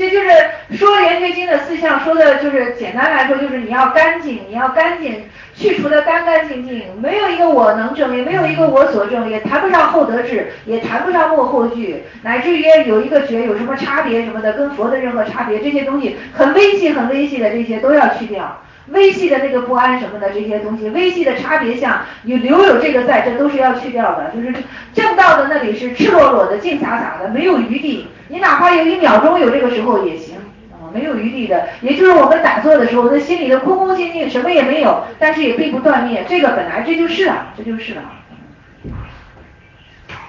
这就是说圆觉经的4项，说的就是简单来说就是你要干净，你要干净，去除的干干净净，没有一个我能证，也没有一个我所证，也谈不上后得智，也谈不上末后句，乃至于有一个觉有什么差别什么的，跟佛的任何差别，这些东西很微细很微细的这些都要去掉。微细的那个不安什么的这些东西，微细的差别相，你留有这个在，这都是要去掉的。就是正道的那里是赤裸裸的、净洒洒的，没有余地。你哪怕有1秒钟有这个时候也行啊，没有余地的。也就是我们打坐的时候，那心里的空空静静，什么也没有，但是也并不断灭。这个本来这就是啊，这就是啊。